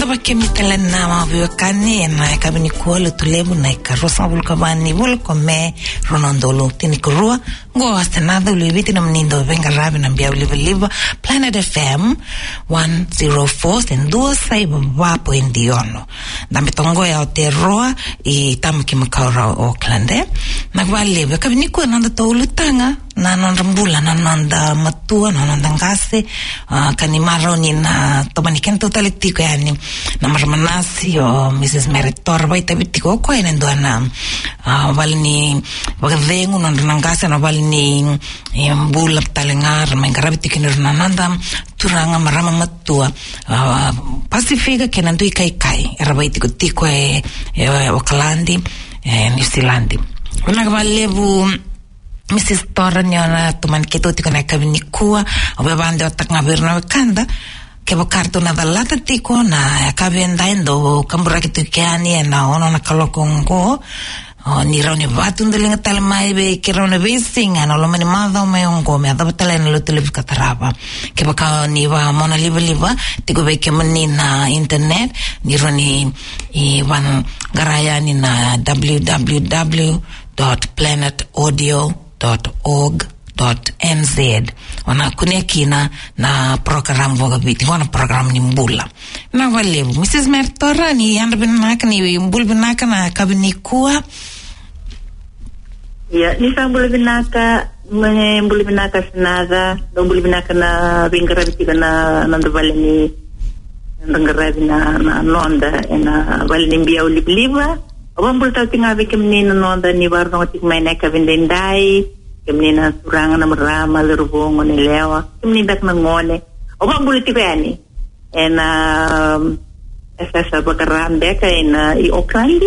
Kemitala na maviwakani na kabini kuole tulebu na ikarosa vulkabani vulkome ronondolo tinikurua ngo astanada uliviti na mnindo venga rabi na mbia ulivaliva Planet FM 104 sendua saiba wapo indiono na mitongo ya Aotearoa i tamu kimakaura Auckland na kwaliva kabini kuwa nanda taulutanga na nonrambula na nanda matua na nanda ngase kanimaro ni na tomanikento talitiko yani na marmanasi o Mrs. Meritor baita bitiko ko inendo na valni wagavengu na ngase na valni mbula talengar mengarabitiki na nanda turanga marama matua Pasifika kenando ikai erabaitiko tiko Auckland New Zealand unagavalevu Mrs. Toranyona tuman kito tiko na kabini kuwa obebande otak ngabirna wakanda kebo karto na dalata tiko na kabenda endo kambura kitu kiani na ono na kalokongo ni rauni vatu ndelinga talamai be kirona besinga na lomani madha umayongo me adabtala na lutelevu kataraba kebo ka ni wa mona liva tiko be kemani na internet ni roni wan garayani na www.planetaudio.org.nz wana kunekina na program vogabiti wana program ni mbula na walevu Mrs. Mertora ni yanda binaka ni mbul binaka na kabini kuwa ya ni mbul binaka sinada mbul binaka na bingarabiti na nandavale ni ndangarabi na nonda na vale ni mbia ulibliva Obambul tau tinga be kemnina nonda ni warno tikmaina ka vendendai kemnina suranga na marama lerubongo ni lewa kemnina dak ngone obambul tikani ena esa bakarambe ka ena I Auckland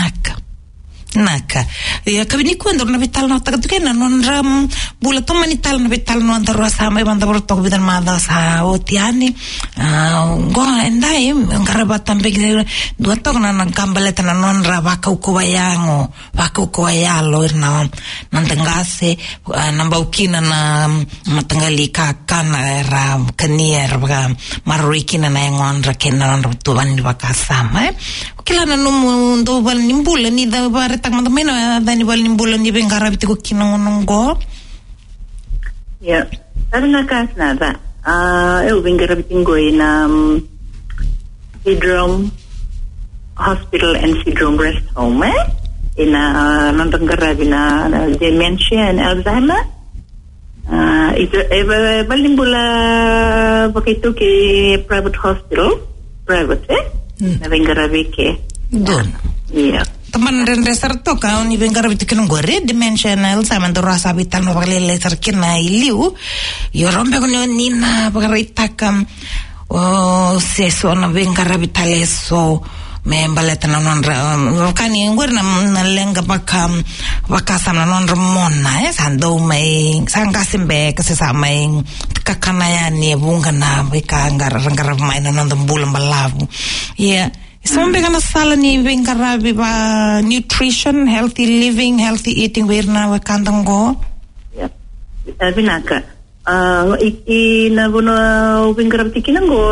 naka ya kabini kuando na vital na taktukena nonram bula tomani tal na vital no andaro sama banda bortok bidan mada sa otiani go endai ngaraba tambe dua tok na kambaleta na nonra baka ukowayango lo na nandangase namba ukina na matangali kakana era kanier baga marikina na ngonra kenan tuan baka sama kila na numu bal nimbula ni da baretang mantamena da ni bal nimbula ni bengarabiti ko kinongo ya tarna kasna da eu bengarabiti ngoi na Syndrome Hospital and Syndrome Rest Home ina nandangarabi na dementia and Alzheimer ito bal nimbula bakito ke private hospital private na bengarabiti ke don yeah teman dan reser to ka ni bengarabiti kinongore dementia na Alzheimer do rasa vital no bagale sarkina iliu yo rompe con nina bagarita kam o seso na bengarabiti leso membaleta na nonra kani ngorna na lenga baka na nonra monna sando mai sangasimbe kasama kakana ni bunga na bika ngara mai na nonda bulan balavu yeah sombe kana sala ni bengarabi ba nutrition healthy living healthy eating werna wakandango yeah binaka na bono bengarabi kinango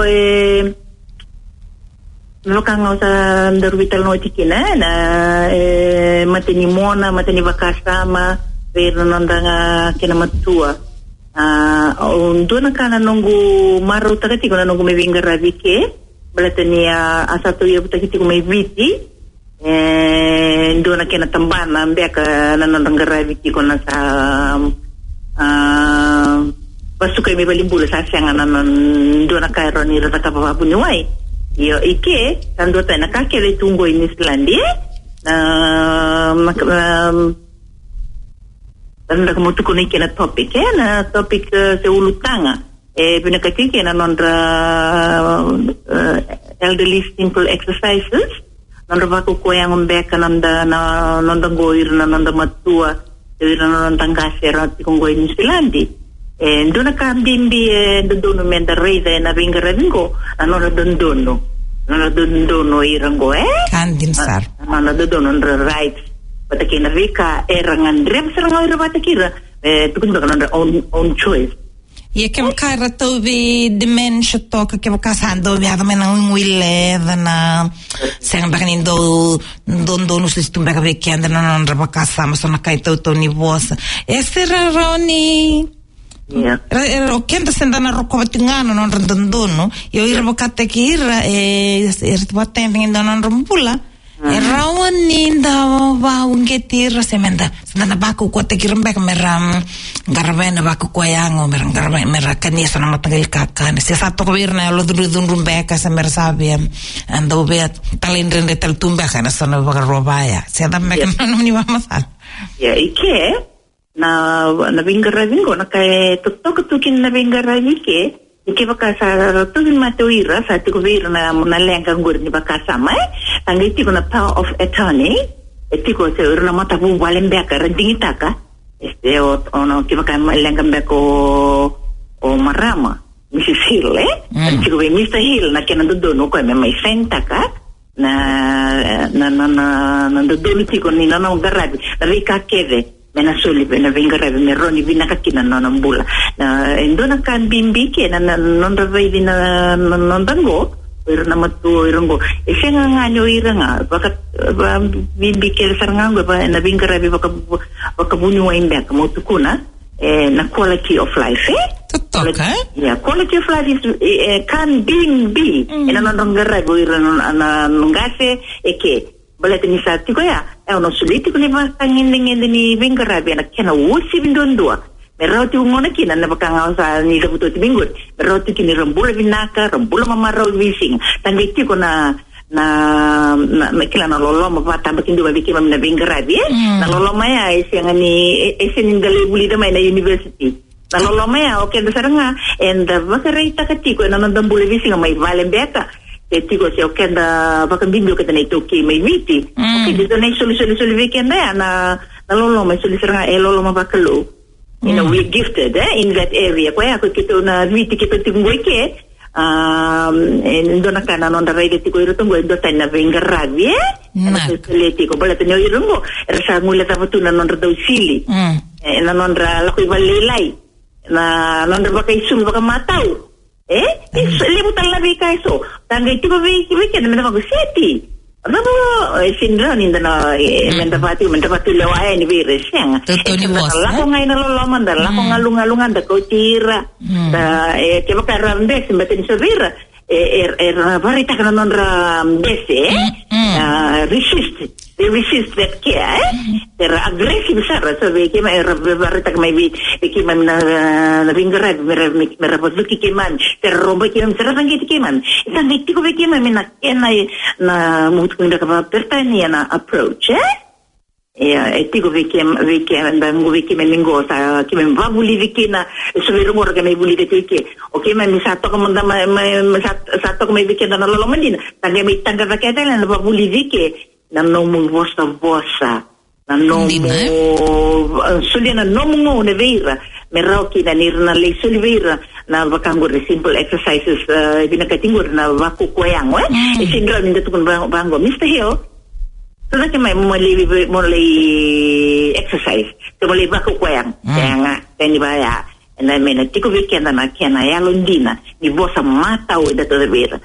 Lokang sa darwital no tikina na matini mona matini bakasama pero nandanga kinamatua undona kana nongu maru takati kuna nongu mebingarabi ke balatani asato yo takiti ko may viti ndona kina tambana mbeka nanandangarabi ko na sa basuka may balimbula sa siyangan ndona kairo ni rataka papabunyuay yo ike tando tana kakele tungo in Islandia tanda kamo tuko ni kena topic na topic se ulutanga pinakatiki na nondra elderly simple exercises nondra bako ko yang umbeka nanda nonda goir na nonda matua na nonda ngasera tikongo in Islandia ndona kambimbi dono menda reida na ringo anora dondono irango kandin sar ana dono rights patakina vika erangan rem sarang ira patakira tukun dono own choice E que cara tu vi dementia toca que casando viado mena ngwile na sen bakanindo dondo no sistema baka vekenda na ndra casa mas na kai to ni vosa esse raroni o kenda sendana rokovatingano non randandono io irvokate kira irtvaten non rompula Rawan da va ungetir semenda sendana baku ko te kirembek meram garvena baku ko yango meram garvena merakaniso na matagal kakan se sa to virna lo dun rumbeka sa mersabia ando vet talindren de tal tumba kana sana bagarobaya se da mek no ni vamos a ya ike na vingara vingo na kai to tukin na vingara vike Ike bakasa tugin matuira sa tiko vir na lenga ngur ni bakasa mai tangi tiko na power of attorney tiko se urna mata bu walembeka rendingitaka ono ke baka lenga beko o marama Mrs. Hill tiko ve Mr. Hill na kena dono ko me mai sentaka na dono tiko ni na ngarabi rika keve mena soli bena vingara me roni vina kakina nona mbula na endona kan bimbi ke na non ravai vina non dango irna matu irongo esenga nganyo iranga baka bimbi ke sarangango ba na vingara baka bunyu wainda kamo tukuna na quality of life quality of life is kan bimbi ena non ngarago irana na ngase eke Balete ni sa tiko ya ono suliti ko ni ngende ni vingarabi na kena wusi bindondua meroti ngona kina na bakanga sa ni dabuto tingur meroti kini rambula vinaka rambula mamaro vising tangi tiko na mekila na lolo mapata bakindu babiki mamna vingarabi na lolo maya isiangani eseningale bulida mai na university na lolo maya okay dasaranga and bakarita katiko na nandambula vising mai valembeka Tiko se okenda baka bimbio kita na itoki may viti. Okay, dito na soli weekend na lolo may soli seranga lolo mabakalo. You know, we're gifted in that area. Kaya ako kito na viti kito tinggoy ke ndo na kana non rai tiko irutong ndo tay na vingarabi tiko bala tanyo irungo rasa ngula tapatuna non daw sili. Na non ra lakoy balilay. Na non baka isul baka mataw. Limutan labi ka iso. Tangay tiba wiki na magusiti. Ano sindra ninda na mendapati lawaya ni virus yang. Lako ngay naloloman da lako ngalungan da ko tira. Da tiba ka ramdes mbatin sa vira. Varita ka non ramdes resist that care they're aggressive sara so we came varita ka may we na vingara merapozuki kiman ter romba kim sara sangit kiman isang itiko we kim na na mutkunda ka pertania na approach etiko we kim and we kim lingo sa kim vabuli vikina so we rumor ka may buli teke okay may sato ka manda sato ka may vikina na lolomandin tanga may tanga ka kaya na vabuli vike na nomu vosa na nomu suliana nomu ne vera merauki na nirna le sulvira na vakangur simple exercises binakatingur na vaku koyang sindra ninda tukun bango Mr. Hill so that may mole exercise to mole vaku koyang nga tani baya and I mean tiko weekend na kena ya londina ni vosa mata o da to vera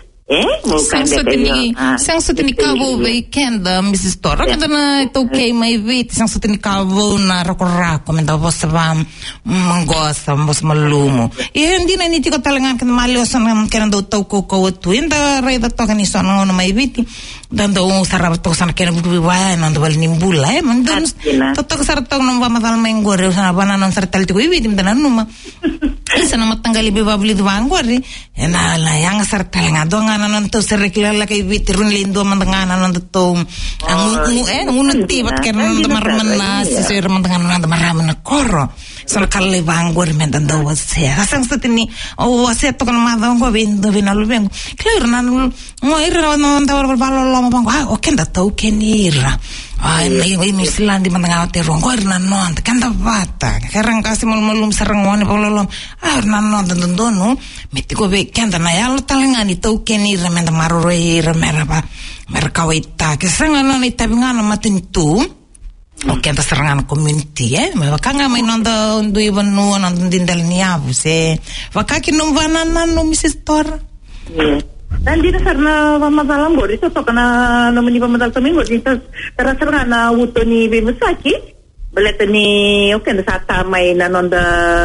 Sang sutini kavo weekend Mrs. Tora kada na ito okay may wait sang sutini kavo na rako menda vosa va mangosa vos malumo hindi na niti ko talangan kan maliosan kan do tau ko tu inda rai da to kan iso no may wait dando sarap to sana kan bu wa na do nimbula mandon to sarap to no va madal mengore sana bana non sartal ti ko wait menda numa isa na matanggali bibabli do angore na la yang sartal nga do nga non to serikilala kay vitirun lindo mandangana non to ang unti bat ken marman na si sir mandangana na maraman na koro so kalle bangor mendando wase asang stini o wase to kan madang ko vindo vinalubeng claro na no ira no ndawar balolo mabang o kenda to kenira ay may mislandi mandangana te rongor na non kanda bata karang kasi mulmulum sarangone balolo na non dondono metiko be kenda na yalo talangani to kenira menda marore meraba merkawaita kesanga no ni tabingana matin tu Okay, anta serangan community, Vakanga may nanda undo iban no nanda dindal niyabu se. Vakaki nung vananan no Mrs. Tor. Yes. Dan dito sir na pamadalang bori so kana naman ni pamadal kami bori dito tara serangan na uto ni Bibusaki. Baleta ni okay na sa tamay nanonda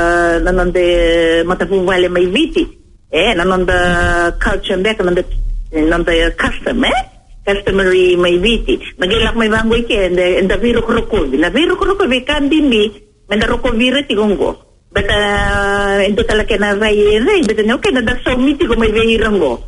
matapungwale may viti. Nanonda culture back nanonda custom customary may viti. Magilak may bangoy ke and the viro krokovi. Na viro krokovi kan dimbi menda rokovira tigongo. But endo talake na vai but no ke na da so miti ko may veirango.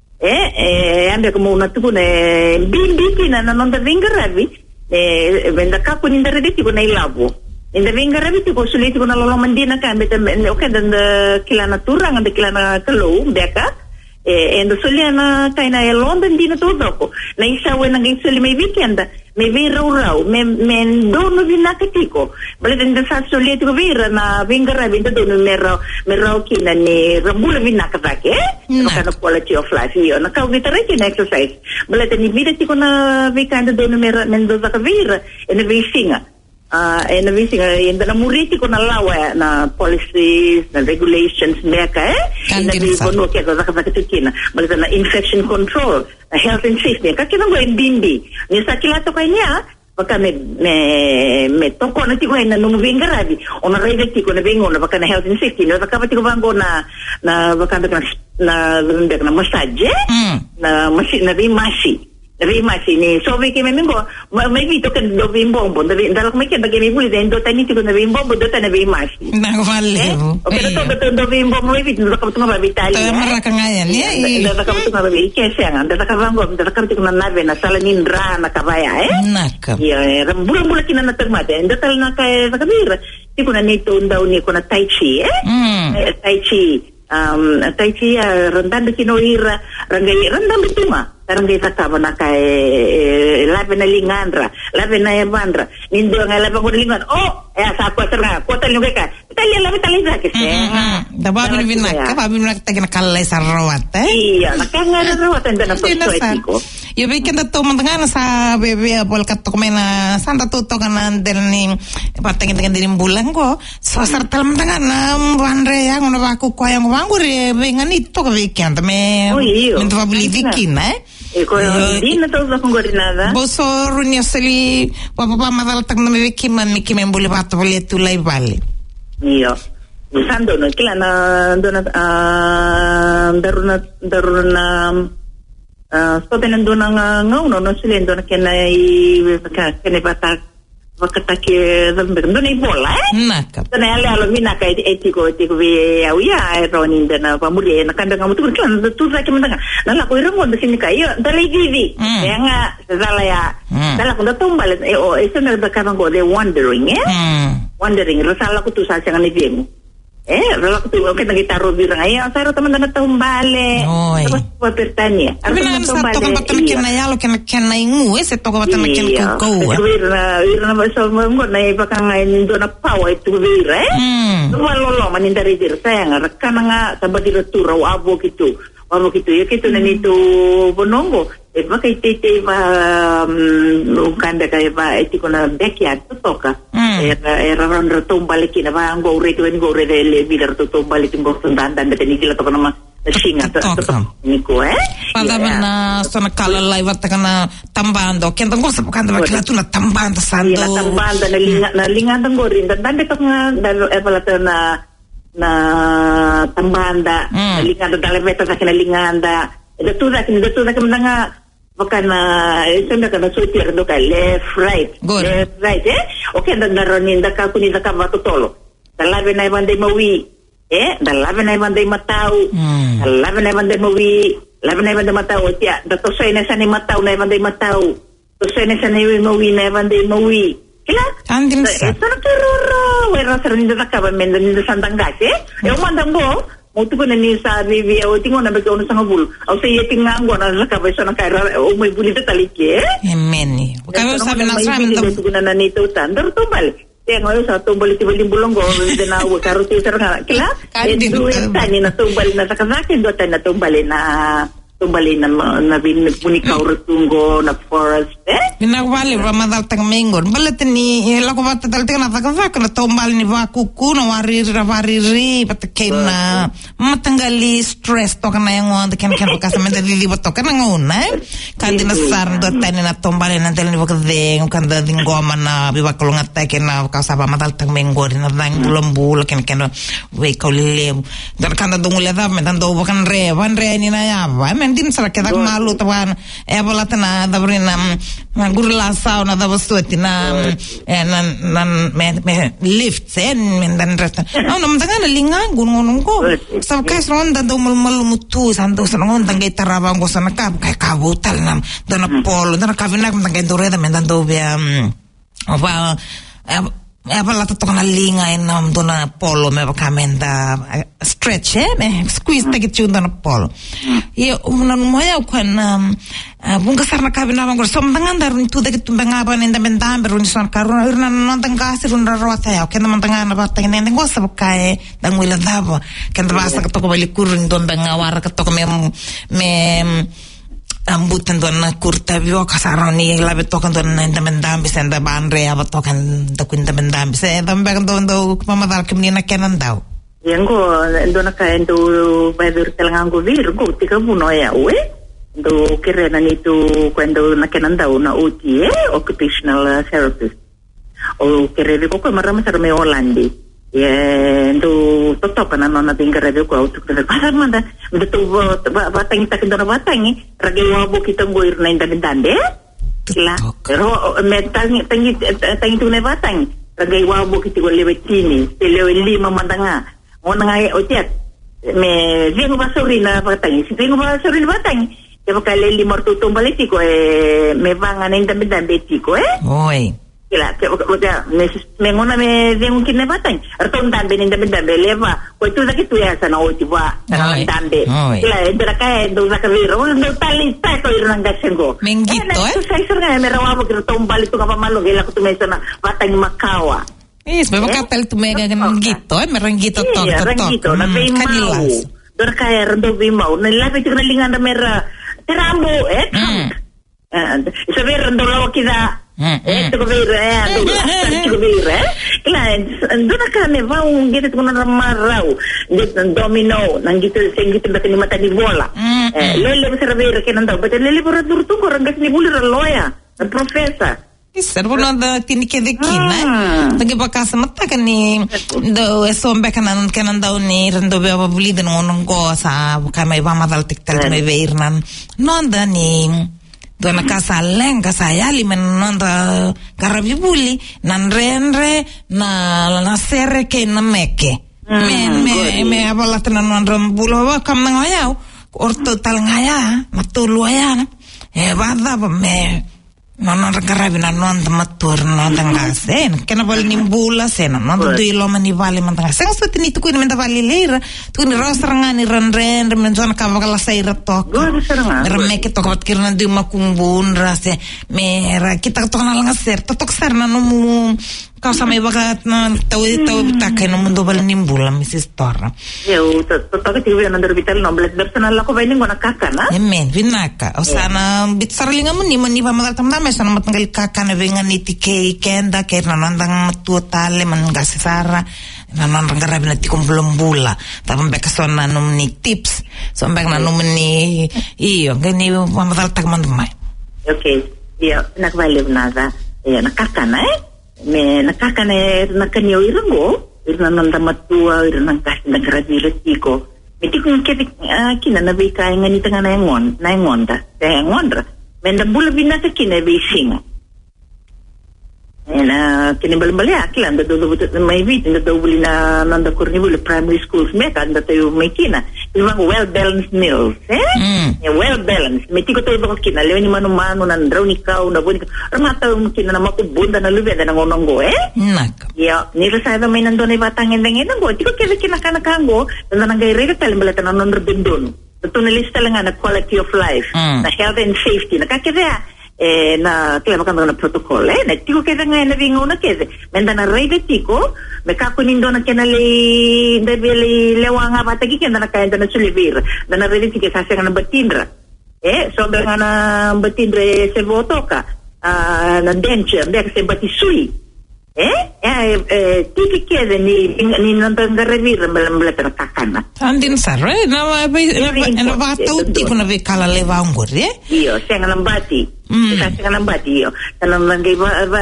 Ande ko muna tu ne bimbi na nanonda vingaravi. Menda kapo ninda rediti ko na ilabo. Inda vingaravi ti ko suliti ko na lolomandina kan but okay dan kilana turang and kilana kalo beka. And soliana kaina London dina todo ko na isa we nang isuli may weekend may vera raw men dono vinakatiko bale den sa solieti ko vera na vingara vinda dono mero kina ni rambula vinakatake kana quality of life yo na kau gitare kin exercise bale den vida tiko na weekend dono mero mendo za vera en visinga in the Muriti con allow na policies, na regulations, meka na bono ke za kina but na infection control, health and safety ka kina ngoi bimbi ni sa kilato kanya baka me toko na tiko na nung vingarabi ona rede tiko na vingo na baka na health and safety na baka tiko bango na baka na massage na machine na masi Rimasi ni so we ke membo maybe to kan do bimbombo ndalo me ke bagay mi buli do tani tiko na bimbombo do tani bimasi na vale okay to do bimbombo maybe do ka tuma bitali maraka ngayan do ka tuma babi ke senga do ka bango do ka tiko na nave na salanin ra na kabaya naka bulan kina na tagmate do tal na kay kabira tiko na nito ndaw ni ko na tai chi tai chi randang kinoira randang bituma karang desa tama na kay labi na lingandra labi na yabandra nindo nga labi ko lingan sa ko tara ko tal yung ka tali labi tali sa kasi da babin vinak tagi na kalay sa rawat iya nakanga rawat anda na pagsoetiko yo bikin da to mandangan sa bebe bol katok na santa tuto kan del ni patengin din bulan ko so sartal mandangan na bandre yang ono baku ko yang wangure bengan itu ka weekend me minto pabili vikin Hindi na to kung gori nada. Boso runya seli papa madal tak na meki man miki membuli bato bali tulay bali. Iyo. Busando no kila na dona daruna spoten dona ngauno no sili dona kenai kene batak wakatake dona ibola naka dona ala minaka etiko vi awia ronin dana pamuli na kanda ngamu tu kan tu zaki mendanga nala ko irango de sini kayo dalai vivi nga zala ya dala ko tumbal esa na da karango de wondering wondering rasala ko tu sa sanga ni vemu rala ko tu okay nagitaro birang ay saro taman na tumbale tapos papertanya abi na sa to kan batang kinayalo kinay ngu se to kan batang kinko na so mo na ibakang indo na pawa itu vira lolo manindari dir sayang rekana nga sabadir turo abo gitu ya gitu na nito bonongo bakay tete kanda kay ba etiko na backyard toka era ron tumbal kina ba ang go re le bidar tumbal tingo sundan beteni kila to kana singa to niko pada bana sona kala live takana tambando kento ngosa pakanda bakila tuna tambando sando tambando na lingandang gorin dan betok nga balata na tambanda linganda dalebeta sa kinalinganda datu na kamanga baka na isang na suitir do ka left right okay naronin da ka kunin da ka matutolo dalabe na ibang mawi dalabe na ibang matao dalabe na ibang mawi labe na ibang matao tiya dato soy na sa ni matao na ibang matao to soy na sa ni mawi na ibang mawi kila andin sa sana tururo wera sa rin da ka ba men da sandang gase mandang bo Mutu ko na ni sa bibi o tingo na bigyan sa ngabul. O sa iya tingang na sa kabay sa nakaira o may buli ta talike. Amen. Kayo sabi na sa amin to ko na nito tandar to bal. Kaya ngayon sa tumbal tibaling bulonggo na wa karuti sa nga. Kila? Tani na tumbal na sa kasakin do na tumbalin na tumbalin na binikaw rutungo na forest Vinagvali ramadal tang mingor. Balatini lako bata dalting na taka na tombal ni vakuku na wariri patakena matanggali stress to kana yang on ken bekas menda lili to kana nguna kandi na sar do tani na tombal na tani bakadeng kan dading goma na bibakolo ngata kena kasaba madal tang mingor na dang bulambul ken we kaulile dan kanda dungule da men do bakan re ni na ya va men din sara kedak malu tawan balatana da brina gurla sauna da basuti na me lift men dan rata no mtanga na linga gunung ko sa kas ronda do mal mutu santo sanong tangay tarabang ko sa nakab kay kabutal na dana polo dana kavinak tangay dore da men dan do bia la to na linga en do na polo me bakamenda stretch me squeeze take it na polo ye unan moya kwan bunga sarna kabina bangor somdangan darun tu de tumbanga ban en bendam berun son karuna irna non tanga sirun rota ya ken mantanga na batang nen ngo sabkae dang wila dabo ken basa to ko bali kurun don banga war ka to me ambutan don na kurta bio kasaroni labe tokan don na indamendam bisenda banre aba tokan da kundamendam se dambe don do mamadal kemnina kenan daw yengo don ka endo badur telangango virgo tika buno ya we do kirena nitu kwendo na kenan daw na uti occupational therapist o kirebe ko marama sarme Holandi do totok na nona tinggal ko auto ke pasar manda betul batang tak ndona batang rage wabo kita ngoir na indamendande la pero tangi tu ne batang rage wabo kita go lewetini leo lima mandanga ona ngai otiat me vengo basorina batang vengo basorina batang ya bakal lima tu tombaletico me van a indamendande tico oi Kila, me ngona me vengo kine batang. Arton dambe ni dambe leva. Ko tu zaki tu ya sana otiwa. Sana dambe. Kila, endera kaya do zakaviro. No tali tato irang gasengo. Mengito Sai serga me rawa mo kiro tombali tu ngapa malo gela ko tu me sana batang makawa. Is, me bakatel tu mega ngito, merangito tok. Rangito, na vimau. Dor kaya rendo vimau. Na labi tu lingan da mera terambo, Sabi rendo lawa kita. Ito ko bira, Kailan, doon na kami, gito ko na ramaraw, domino, nang gito na kinimata ni bola. Lele, masarabira, kinandaw, ba't lele, paradur ko, rangas ni bulir, loya, professor. Isar po na tinikidikina. Tagi ba kasamata ka ni do esombe kanan daw ni rando beba bulidin ngunong ko sa kamay ba madaltiktal may veirnan. Nonda ni dona kasaleng kasayali menonda karabibuli nanrenre na sere ke na meke me abalatna non bulo wa kam ngayaw orto tal ngaya matulu ayan bada me non karabina non matur non tangasen kena bal nimbula sena non do ilo mani vale man tangasen so tini tu kuin menta vale leira tu ni rosrangani renren men zona kavakala saira tok remeke tok wat kirna du makumbun rase me ra kita tok na langa ser tok serna no mu kausa me bagat na tau takai no mundo bal nimbula misis torra eu tok ti na der vital no blet personal la ko vai ngona kaka na men vinaka osana bitsarlinga mani pamadal tamdam sana matanggal kakana vengan itike kenda kerna nandang matutale mangasara nanon rangarabi na tikom bulombula tapang beka sona numni tips so beka na numni iyo gani pamadal tagmandumay okay iya nakvalib nada iya nakakana me nakakana nakanyo irango irna nanda matua irna kas nagarabi tiko mitikung ketik kina na bika ngani tanga na ngonda menda bula binasa kina bising na kini bali akilan da do mai bit da do buli na nanda kurni buli primary schools me kan da tayo may kina ibang well balanced meals well balanced me tiko to ibang kina lewen ni mano nan draw ni kau na buni ramata kina na makubunda na lubi da ngonongo nak ya ni rasa da may nandon ay batang endang go tiko kina kana kango na nangay rega talimbalata na non rebendon ito nilista lang na quality of life na health and safety nakakita na kaya makanda na protocol na tiko kaya nga na ringo na kaya menda na rede tiko me kakunin do na kinali debili lewa nga batagi kaya na kaya na sulivir na rede tiko sa nga na batindra so nga na batindra se voto ka na denture dek se batisui tiki kede ni nantangaravira mbala kakana andin sarre na ba tauti kuna ve kala leva ngore iyo senga nambati iyo tanam mangai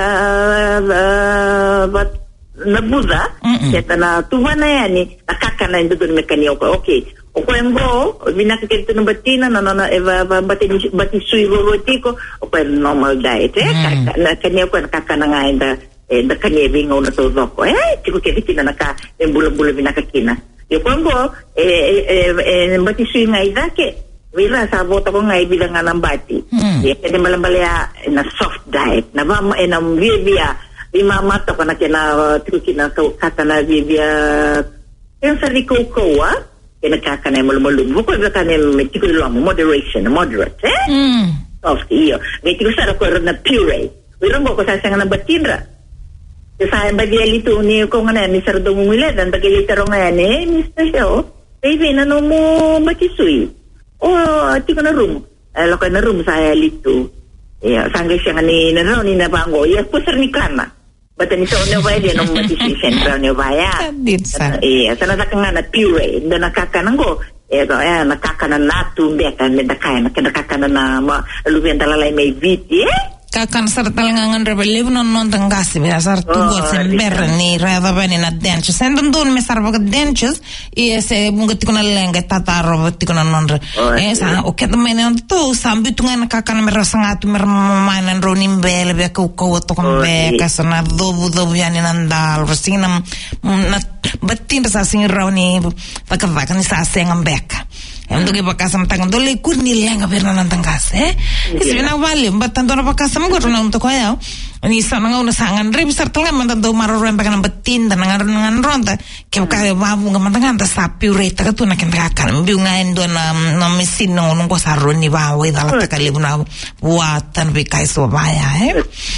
ba nabuza na tuvana yani kakana ndio mekani okay Okwengo, vinakikita ng batina, eva batisui rotiko, okwen normal diet, na kanya ko nakakanangain da kanya bingaw na tuzoko, tiko kaya na naka, bula-bula vinakakina. Okwengo, batisui nga idake, wala sa bota ko nga ibilang nga ng bati. Kaya malambalaya na soft diet, na vibia, imamata ko na kaya tiko kina kakana vibia, yung sa likoko, nakakana malum-malum. Bukan nakakana metiko lang, moderate, soft, iyo. Ngayon ko sa ako na puree. Wirang ko sasang na batinra. Sa bagay ito ni ko nga ni Sir Dumungila, dan bagay ito nga ni Mr. Show, baby, nano mo batisui. Tiko na room. Loko na room sa lito. Sanggay siya nga ni nabango. Pusar ni Kana. Bata ni sa uno ba nung matisisi sentral niyo ba ya? Sana nga na puree. Doon nakakanan ko. Nakakanan na tumbekan. Nakakanan na lubian talalay may viti. Kakan sartal ngangan rebeliv non tangasi be asar tungol sen berni rada bani na dentures sendon don me sarva ga dentures se mungati kuna lenga tataro vati kuna non sa oket mene on to sambi tunga na kakan me rasangatu mer manan ronim bele be ko to kombe kasana dobu yani nandal rosinam na batin sa sing rauni pakakan sa sengam beka Untuk ipakasam tangan dole kurni lenga berna nantangkas isbina wali batando na pakasam ko na untuk kaya ni sana nga una sangan rib sartanga mantanto maro ren pakan betin dan ngan ronta ke ka babu nga mantangan ta sapi reta ka tuna ken kan biu nga endo na mesin no ko sarron ni bawo dala ta kalibuna watan bi kai so baya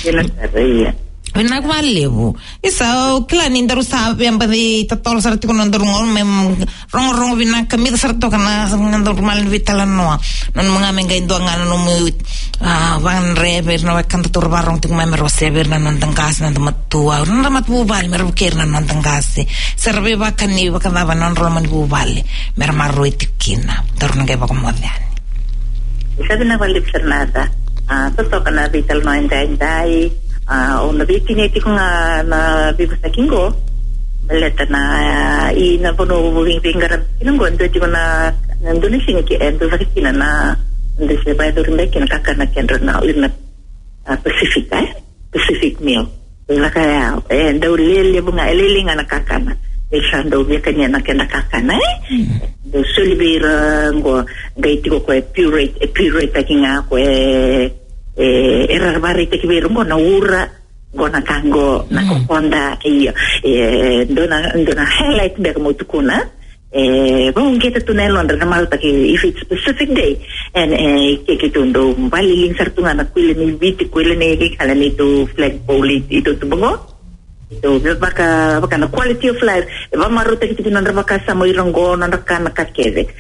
Benak malebu. Isa kila ni daru sabi yang beri tatol sarti ko nandar ngol mem rong binak kami sarto kana nandar mal vitalan noa. Non mga menga indo ngana no mu van reber no kan tur barong ting mem roseber nan tangkas nan matua. Non ramat bubal mer buker nan tangkas. Serbe bakan ni bakan ba non roman bubal. Mer marro itikina. Daru ngai ba ko modyan. Isa na walip sernada. Toto kana vital no indai Ona bikineti ko nga na bibasa kingo baleta na ina pono moving finger kingo ando ko na nandun siya ki endo vakina na ando siya ba do rin kina kakana kendra na ulina Pacific meal la kaya endo lele bunga elele nga nakakana eshando bia kanya na kena kakana do sulibira ngo gaiti ko puree takinga ko era barite kibero ngo na ura ngo na kango na kokonda dona highlight be mo tukuna bong kita tunelo na malta ki if it's specific day and kikitundo baliling sartunga na kuile ni biti kuile ni kala nito flagpole ito tubongo ito baka na quality of life ba maruta kita nandra baka sa mo irongo nandra nakakede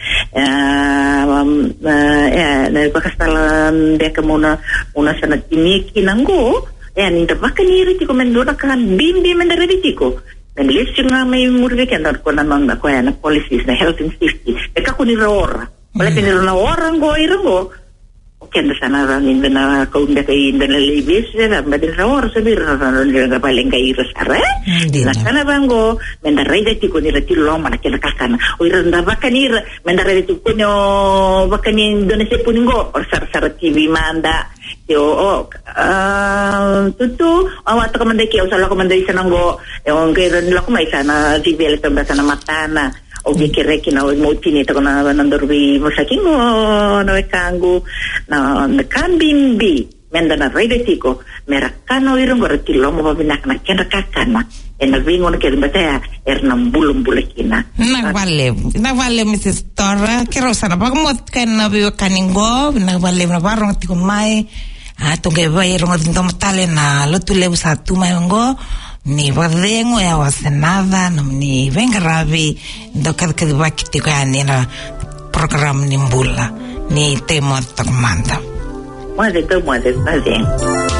na baka salam deka muna sa nagtiniki nanggo ninda baka niriti ko mendora kan bimbi mendariti ko naglis yung nga may murvi kan ko naman ako na policies na health and safety ko ni ora wala tiniro na orang go irongo kenda sana ranin na kaunda kay inda na libis na madin sa oras sabi ranon nga paling kay irasara na kana bango mendaray dati ko ni ratilo man kinakakana o iranda bakanira mendaray dati ko no bakanin doon sa puningo or sar TV manda yo tutu awat ka manday kiyo sala ko manday sananggo yung kairan nila ko may sana civil ito ba sana matana o bikireki na mo tinita ko na nandorbi mo sa kingo no kangu na kambimbi menda na redeti ko merakano irong gortilo mo babinak na kenakakana en vingo na kelbata ernam bulum bulekina na vale Mrs. Torra kero sana pagmot kan na biyo kaningo na vale na barong tikon mai atonge vai rong tintom tale na lotule usatu mai ngo ni vadengo ya wasenada ni venga rabi dokad kad bakiti ko ani na program ni mbula ni temo takumanda Muade, está bien.